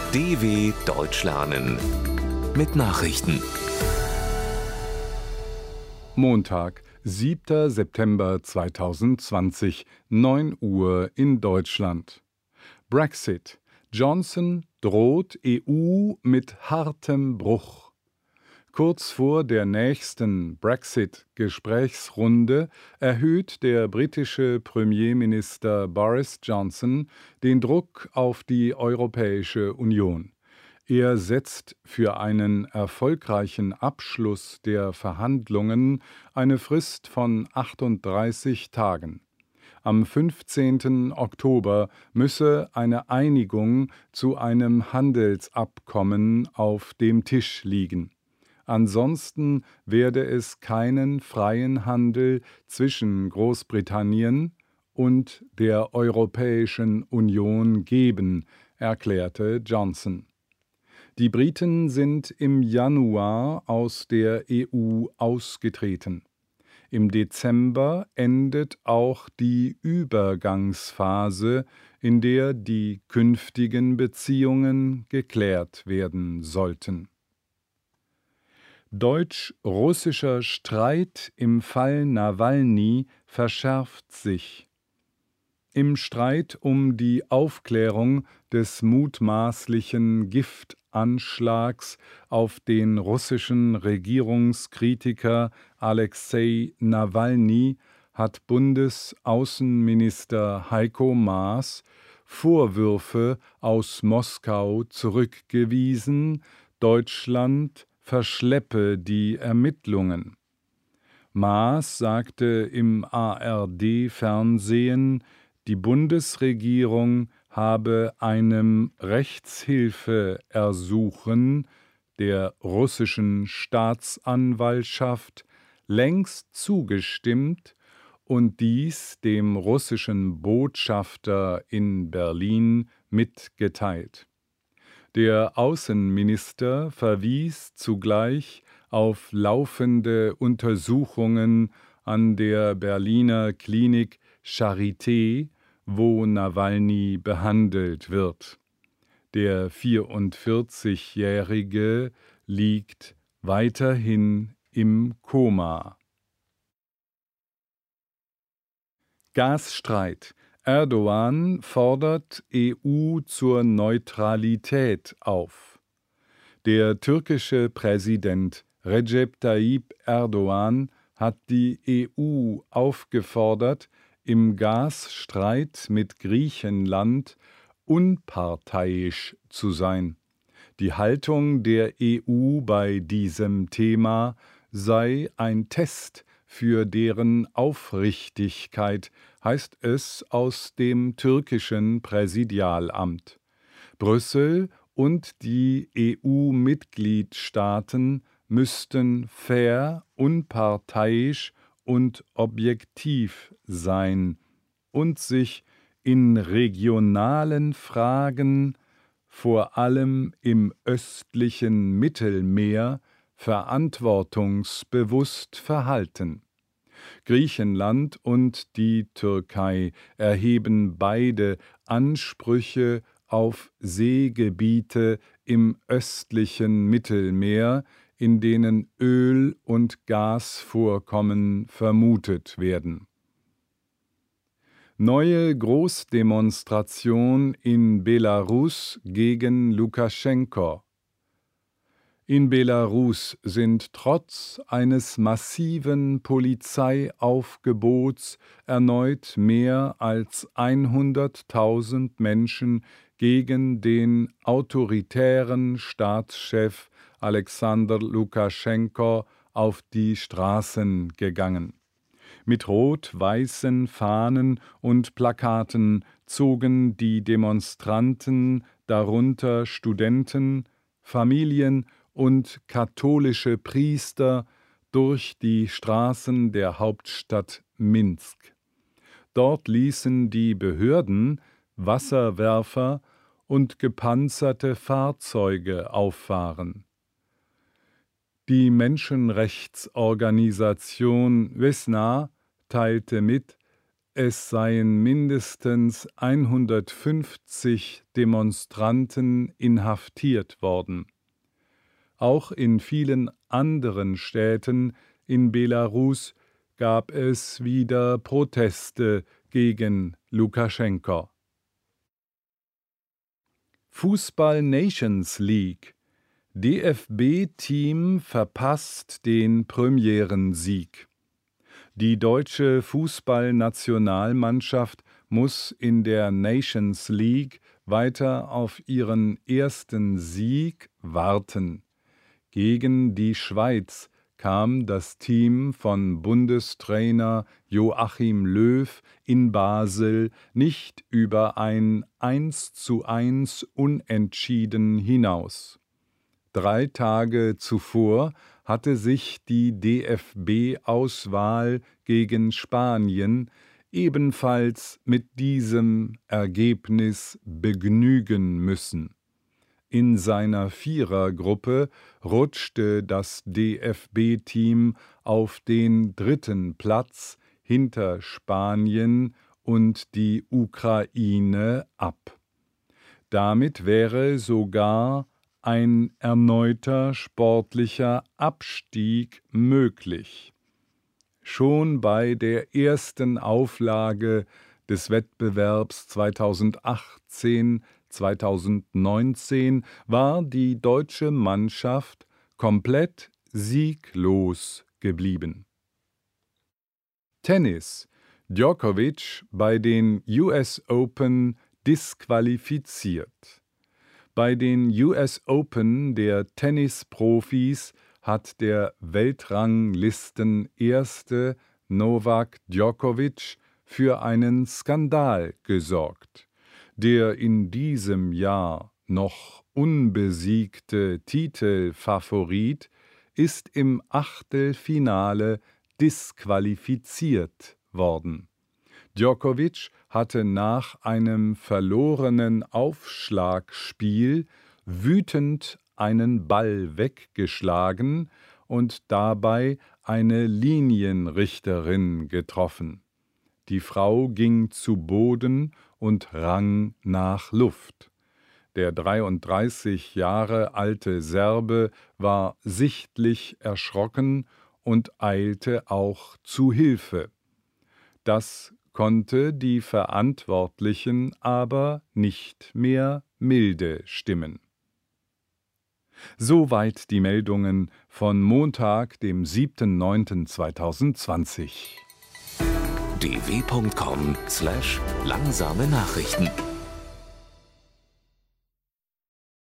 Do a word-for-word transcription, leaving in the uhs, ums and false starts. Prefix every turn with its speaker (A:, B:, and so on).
A: D W Deutsch lernen mit Nachrichten.
B: Montag, siebter September zweitausendzwanzig, neun Uhr in Deutschland. Brexit. Johnson droht E U mit hartem Bruch. Kurz vor der nächsten Brexit-Gesprächsrunde erhöht der britische Premierminister Boris Johnson den Druck auf die Europäische Union. Er setzt für einen erfolgreichen Abschluss der Verhandlungen eine Frist von achtunddreißig Tagen. Am fünfzehnten Oktober müsse eine Einigung zu einem Handelsabkommen auf dem Tisch liegen. Ansonsten werde es keinen freien Handel zwischen Großbritannien und der Europäischen Union geben, erklärte Johnson. Die Briten sind im Januar aus der E U ausgetreten. Im Dezember endet auch die Übergangsphase, in der die künftigen Beziehungen geklärt werden sollten. Deutsch-russischer Streit im Fall Nawalny verschärft sich. Im Streit um die Aufklärung des mutmaßlichen Giftanschlags auf den russischen Regierungskritiker Alexei Nawalny hat Bundesaußenminister Heiko Maas Vorwürfe aus Moskau zurückgewiesen, Deutschland verschleppe die Ermittlungen. Maas sagte im A R D-Fernsehen, die Bundesregierung habe einem Rechtshilfeersuchen der russischen Staatsanwaltschaft längst zugestimmt und dies dem russischen Botschafter in Berlin mitgeteilt. Der Außenminister verwies zugleich auf laufende Untersuchungen an der Berliner Klinik Charité, wo Nawalny behandelt wird. Der vierundvierzigjährige liegt weiterhin im Koma. Gasstreit. Erdogan fordert E U zur Neutralität auf. Der türkische Präsident Recep Tayyip Erdogan hat die E U aufgefordert, im Gasstreit mit Griechenland unparteiisch zu sein. Die Haltung der E U bei diesem Thema sei ein Test für deren Aufrichtigkeit, heißt es aus dem türkischen Präsidialamt. Brüssel und die E U-Mitgliedstaaten müssten fair, unparteiisch und objektiv sein und sich in regionalen Fragen, vor allem im östlichen Mittelmeer, verantwortungsbewusst verhalten. Griechenland und die Türkei erheben beide Ansprüche auf Seegebiete im östlichen Mittelmeer, in denen Öl- und Gasvorkommen vermutet werden. Neue Großdemonstration in Belarus gegen Lukaschenko. In Belarus sind trotz eines massiven Polizeiaufgebots erneut mehr als hunderttausend Menschen gegen den autoritären Staatschef Alexander Lukaschenko auf die Straßen gegangen. Mit rot-weißen Fahnen und Plakaten zogen die Demonstranten, darunter Studenten, Familien und katholische Priester, durch die Straßen der Hauptstadt Minsk. Dort ließen die Behörden Wasserwerfer und gepanzerte Fahrzeuge auffahren. Die Menschenrechtsorganisation Vesna teilte mit, es seien mindestens hundertfünfzig Demonstranten inhaftiert worden. Auch in vielen anderen Städten in Belarus gab es wieder Proteste gegen Lukaschenko. Fußball Nations League. D F B-Team verpasst den Premierensieg. Die deutsche Fußballnationalmannschaft muss in der Nations League weiter auf ihren ersten Sieg warten. Gegen die Schweiz kam das Team von Bundestrainer Joachim Löw in Basel nicht über ein eins zu eins Unentschieden hinaus. Drei Tage zuvor hatte sich die D F B-Auswahl gegen Spanien ebenfalls mit diesem Ergebnis begnügen müssen. In seiner Vierergruppe rutschte das D F B-Team auf den dritten Platz hinter Spanien und die Ukraine ab. Damit wäre sogar ein erneuter sportlicher Abstieg möglich. Schon bei der ersten Auflage des Wettbewerbs zweitausendachtzehn zweitausendneunzehn war die deutsche Mannschaft komplett sieglos geblieben. Tennis. Djokovic bei den U S Open disqualifiziert. Bei den U S Open der Tennisprofis hat der Weltranglistenerste Novak Djokovic für einen Skandal gesorgt. Der in diesem Jahr noch unbesiegte Titelfavorit ist im Achtelfinale disqualifiziert worden. Djokovic hatte nach einem verlorenen Aufschlagspiel wütend einen Ball weggeschlagen und dabei eine Linienrichterin getroffen. Die Frau ging zu Boden und rang nach Luft. Der dreiunddreißig Jahre alte Serbe war sichtlich erschrocken und eilte auch zu Hilfe. Das konnte die Verantwortlichen aber nicht mehr milde stimmen. Soweit die Meldungen von Montag, dem siebten neunten zweitausendzwanzig.
A: d w punkt com slash langsame Nachrichten